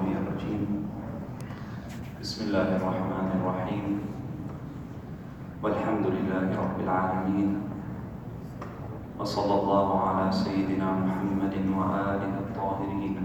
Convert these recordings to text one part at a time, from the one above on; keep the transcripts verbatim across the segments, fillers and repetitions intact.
الغوي الرجيم. بسم الله الرحمن الرحيم، والحمد لله رب العالمين، وصلى الله على سيدنا محمد وآله الطاهرين.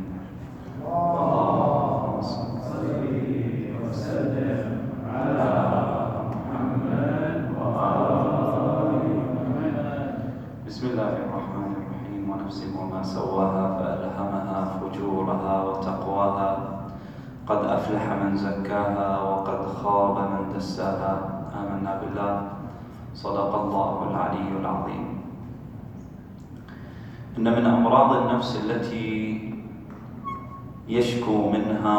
اللهم صل وسلم على محمد وآل محمد. بسم الله الرحمن الرحيم. ونفس وما سواها فألهمها فجورها وتقواها، قد أفلح من زكاها وقد خاب من دساها. آمنا بالله، صدق الله العلي العظيم. إن من أمراض النفس التي يشكو منها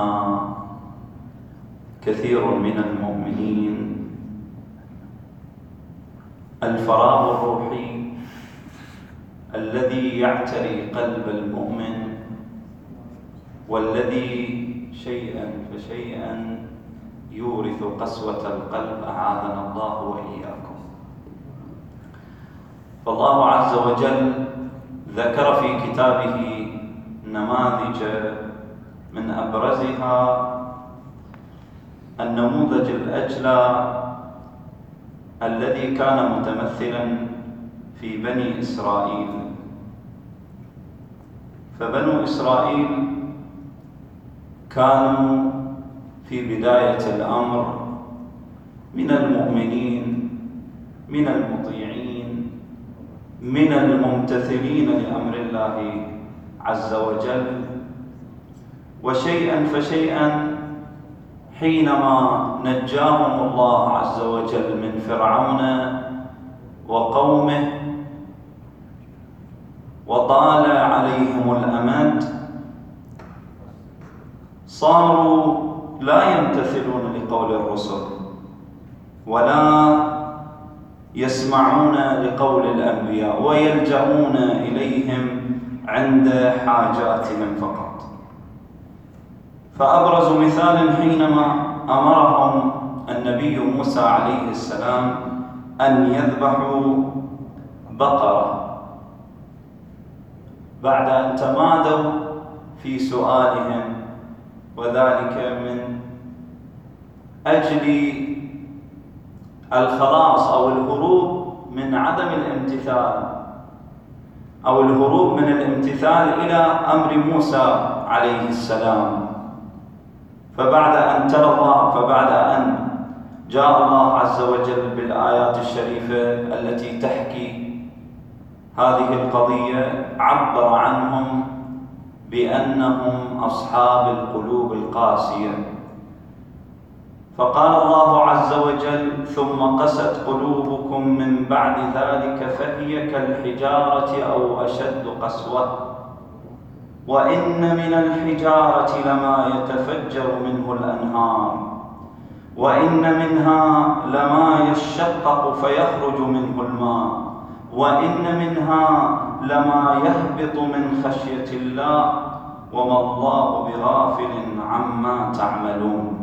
كثير من المؤمنين الفراغ الروحي الذي يعتري قلب المؤمن، والذي شيئا فشيئا يورث قسوة القلب، أعاذنا الله وإياكم. فالله عز وجل ذكر في كتابه نماذج من أبرزها النموذج الأجلى الذي كان متمثلا في بني إسرائيل. فبنو إسرائيل كانوا في بداية الأمر من المؤمنين، من المطيعين، من الممتثلين لأمر الله عز وجل. وشيئا فشيئا حينما نجاهم الله عز وجل من فرعون وقومه وطال عليهم الأمد، صاروا لا يمتثلون لقول الرسل ولا يسمعون لقول الأنبياء، ويلجؤون إليهم عند حاجاتهم فقط. فأبرز مثال حينما أمرهم النبي موسى عليه السلام أن يذبحوا بقرة، بعد أن تمادوا في سؤالهم، وذلك من أجل الخلاص أو الهروب من عدم الامتثال، أو الهروب من الامتثال إلى أمر موسى عليه السلام. فبعد أن تلا الله فبعد أن جاء الله عز وجل بالآيات الشريفة التي تحكي هذه القضية، عبر عنهم بأنهم أصحاب القلوب القاسية. فقال الله عز وجل: ثم قست قلوبكم من بعد ذلك فهي كالحجارة أو أشد قسوة، وإن من الحجارة لما يتفجر منه الأنهار، وإن منها لما يشقق فيخرج منه الماء، وإن منها لما يهبط من خشية الله، وما الله بغافل عما تعملون.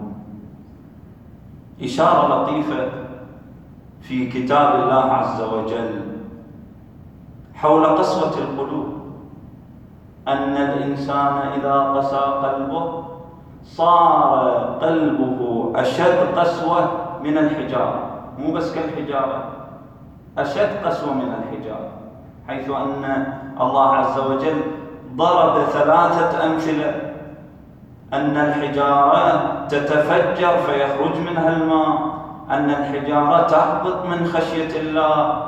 إشارة لطيفة في كتاب الله عز وجل حول قسوة القلوب، أن الإنسان إذا قسى قلبه صار قلبه أشد قسوة من الحجارة، مو بس كالحجارة، أشد قسوة من الحجارة، حيث أن الله عز وجل ضرب ثلاثة أمثلة: أن الحجارة تتفجر فيخرج منها الماء، أن الحجارة تهبط من خشية الله.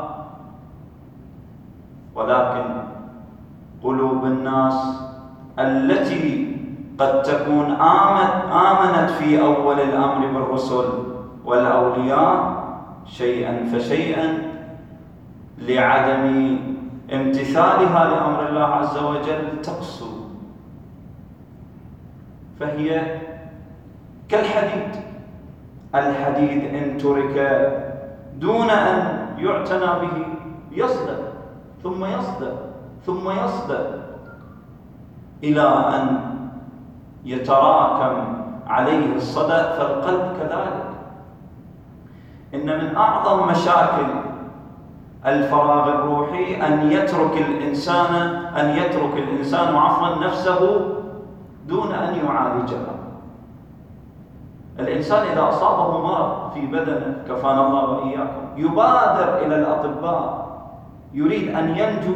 ولكن قلوب الناس التي قد تكون آمنت في أول الأمر بالرسل والأولياء، شيئا فشيئا لعدم امتثالها لأمر الله عز وجل تقسو، فهي كالحديد. الحديد إن ترك دون أن يعتنى به يصدأ ثم يصدأ ثم يصدأ إلى أن يتراكم عليه الصدأ. فالقلب كذلك. إن من أعظم مشاكل الفراغ الروحي أن يترك الإنسان أن يترك الإنسان عفوا نفسه دون أن يعالجها. الإنسان إذا أصابه مرض في بدنه كفانا الله وإياكم يبادر إلى الأطباء، يريد أن ينجو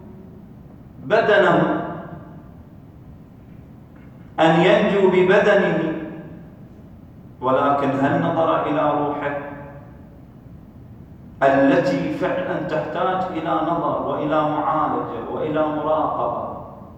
بدنه، أن ينجو ببدنه، ولكن هل نظر إلى روحه التي فعلا تحتاج إلى نظر وإلى معالجة وإلى مراقبة؟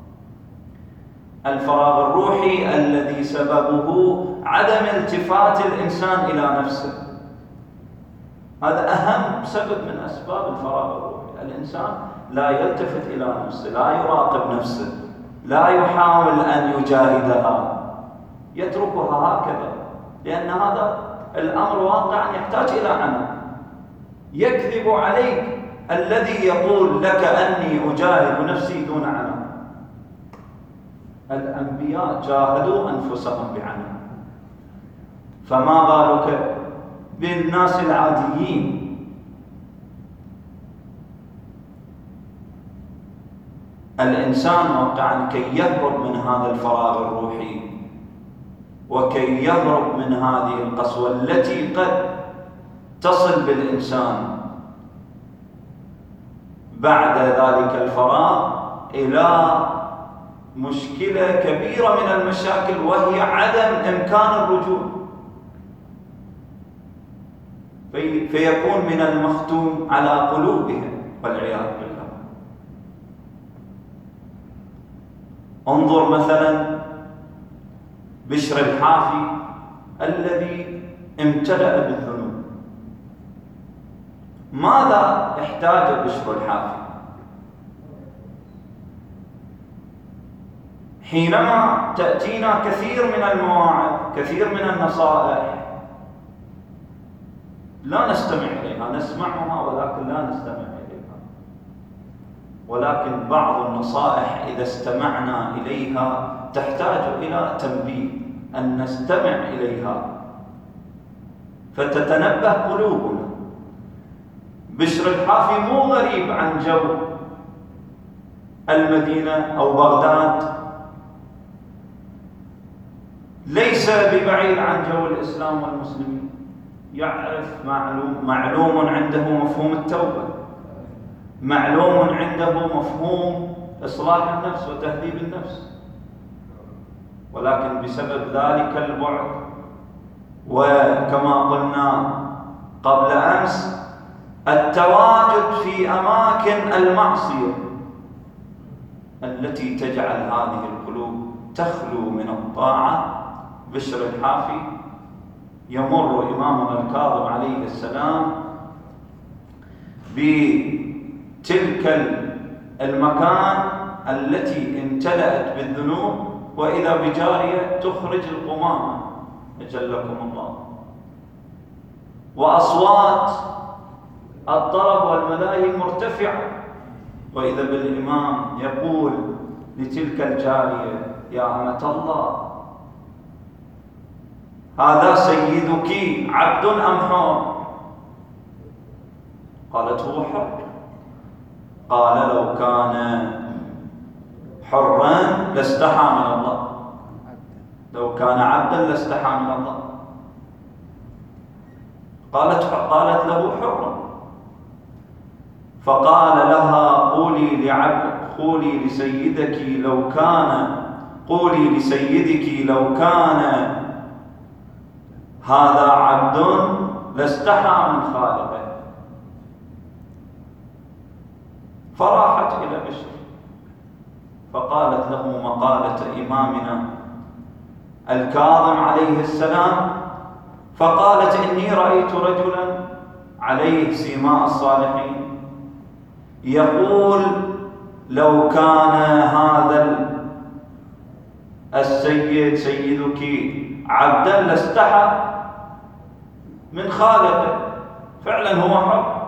الفراغ الروحي الذي سببه عدم التفات الإنسان إلى نفسه، هذا أهم سبب من أسباب الفراغ الروحي. الإنسان لا يلتفت إلى نفسه، لا يراقب نفسه، لا يحاول أن يجاهدها، يتركها هكذا، لأن هذا الأمر واقعا يحتاج إلى عمل. يكذب عليك الذي يقول لك أني أجاهد نفسي دون عمل. الأنبياء جاهدوا أنفسهم بعمل، فما بالك بالناس العاديين؟ الإنسان واقعا كي يهرب من هذا الفراغ الروحي وكي يهرب من هذه القسوة التي قد تصل بالإنسان بعد ذلك الفراغ إلى مشكلة كبيرة من المشاكل، وهي عدم إمكان الرجوع، في فيكون من المختوم على قلوبهم والعياذ بالله. انظر مثلا بشر الحافي الذي امتلأ بالذنوب. ماذا احتاج بشر الحافي؟ حينما تأتينا كثير من المواعظ، كثير من النصائح، لا نستمع إليها، نسمعها ولكن لا نستمع إليها. ولكن بعض النصائح إذا استمعنا إليها تحتاج إلى تنبيه، أن نستمع إليها فتتنبه قلوبنا. بشر الحافي مو غريب عن جو المدينة أو بغداد، ليس ببعيد عن جو الإسلام والمسلمين، يعرف معلوم, معلوم عنده مفهوم التوبة، معلوم عنده مفهوم إصلاح النفس وتهذيب النفس، ولكن بسبب ذلك البعد، وكما قلنا قبل أمس التواجد في أماكن المعصية التي تجعل هذه القلوب تخلو من الطاعة. بشر الحافي يمر إمامنا الكاظم عليه السلام بتلك المكان التي امتلأت بالذنوب، وإذا بجارية تخرج القمامة أجلكم الله، وأصوات الطرب والملاهي مرتفعة، وإذا بالإمام يقول لتلك الجارية: يا أمة الله، هذا سيدك عبد أم حر؟ قالت: هو حر. قال: لو كان حرا لاستحى من الله، لو كان عبدا لاستحى من الله. قالت قالت له: حرا. فقال لها: قولي لعبد قولي لسيدك لو كان قولي لسيدك لو كان هذا عبد لاستحى من خالقه. فراحت إلى بشر فقالت له مقالة إمامنا الكاظم عليه السلام، فقالت: إني رأيت رجلا عليه سيماء الصالحين يقول: لو كان هذا السيد سيدك عبدا لاستحى من خالقه. فعلا هو حر،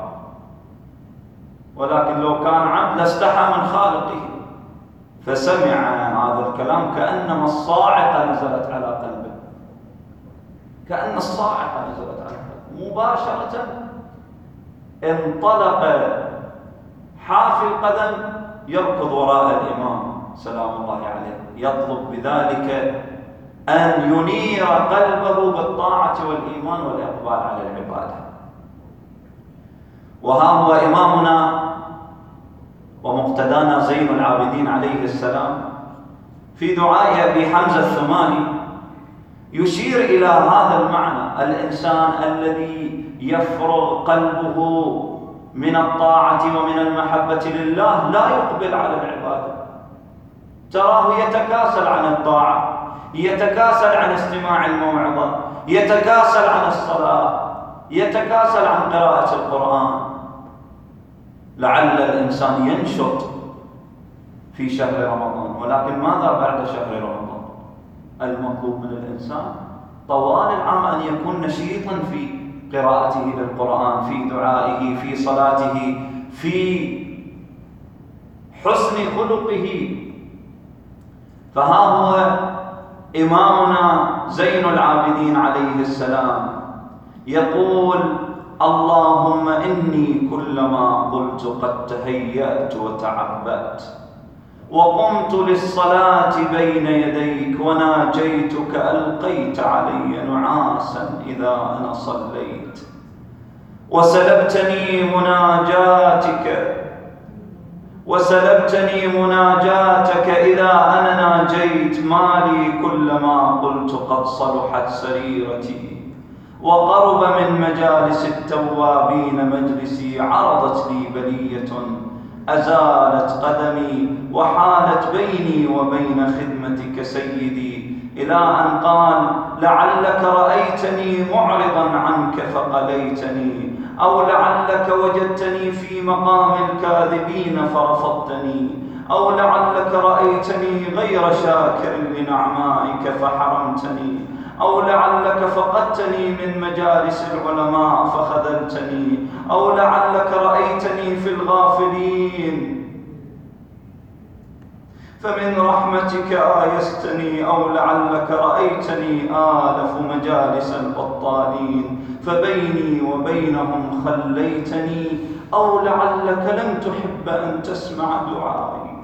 ولكن لو كان عبد لاستحى من خالقه. فسمع هذا الكلام كأنما الصاعقة نزلت على قلبه، كأن الصاعقة نزلت على قلبه. مباشرة انطلق حافي القدم يركض وراء الإمام سلام الله عليه، يطلب بذلك أن ينير قلبه بالطاعة والإيمان والإقبال على العبادة. وها هو إمامنا ومقتدانا زين العابدين عليه السلام في دعاء أبي حمزة الثماني يشير إلى هذا المعنى: الإنسان الذي يفرغ قلبه من الطاعة ومن المحبة لله لا يقبل على العبادة، تراه يتكاسل عن الطاعة، يتكاسل عن استماع الموعظة، يتكاسل عن الصلاة، يتكاسل عن قراءة القرآن. لعل الإنسان ينشط في شهر رمضان، ولكن ماذا بعد شهر رمضان؟ المطلوب من الإنسان طوال العام أن يكون نشيطا في قراءته للقرآن، في دعائه، في صلاته، في حسن خلقه. فها هو إمامنا زين العابدين عليه السلام يقول: اللهم إني كلما قلت قد تهيأت وتعبأت وقمت للصلاة بين يديك وناجيتك ألقيت علي نعاسا إذا أنا صليت، وسلبتني مناجاتك وسلبتني مناجاتك إذا أنا ناجيت مالي كلما قلت قد صلحت سريرتي وقرب من مجالس التوابين مجلسي، عرضت لي بلية أزالت قدمي وحالت بيني وبين خدمتك سيدي، إلى أن قال: لعلك رأيتني معرضا عنك فقليتني، أو لعلك وجدتني في مقام الكاذبين فرفضتني، أو لعلك رأيتني غير شاكر لنعمائك فحرمتني، أو لعلك فقدتني من مجالس العلماء فخذلتني، أو لعلك رأيتني في الغافلين فمن رحمتك آيستني، أو لعلك رأيتني آلف مجالس البطالين فبيني وبينهم خليتني، أو لعلك لم تحب أن تسمع دعائي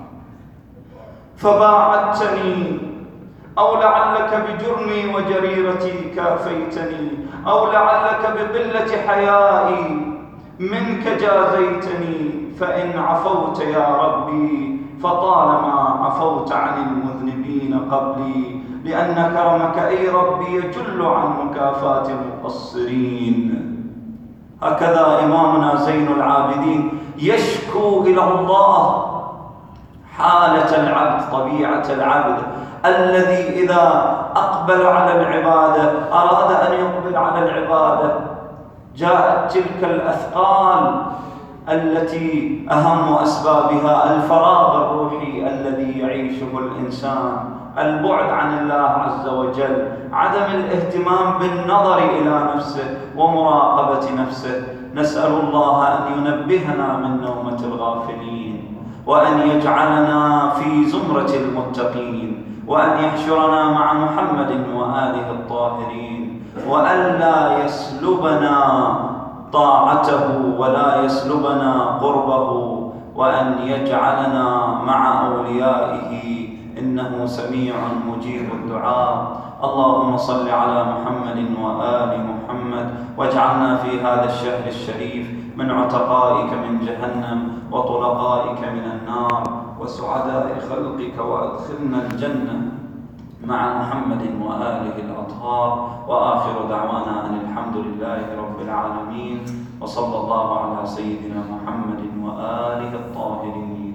فباعدتني، أو لعلك بجرمي وجريرتي كافيتني، أو لعلك بقلة حيائي منك جازيتني، فإن عفوت يا ربي فطالما عفوت عن المذنبين قبلي، لأن كرمك أي ربي يجل عن مكافاة المقصرين. هكذا إمامنا زين العابدين يشكو إلى الله حالة العبد، طبيعة العبد الذي إذا أقبل على العبادة أراد أن يقبل على العبادة جاءت تلك الأثقال التي أهم أسبابها الفراغ الروحي الذي يعيشه الإنسان، البعد عن الله عز وجل، عدم الاهتمام بالنظر إلى نفسه ومراقبة نفسه. نسأل الله أن ينبهنا من نومة الغافلين، وأن يجعلنا في زمرة المتقين، وأن يحشرنا مع محمد وآله الطاهرين، وألا يسلبنا طاعته ولا يسلبنا قربه، وأن يجعلنا مع أوليائه إنه سميع مجيب الدعاء. اللهم صل على محمد وآل محمد، واجعلنا في هذا الشهر الشريف من عتقائك من جهنم وطلقائك من النار وسعداء خلقك، وأدخلنا الجنة مع محمد وآله الأطهار. وآخر دعوانا أن الحمد لله رب العالمين، وصلى الله على سيدنا محمد وآله الطاهرين.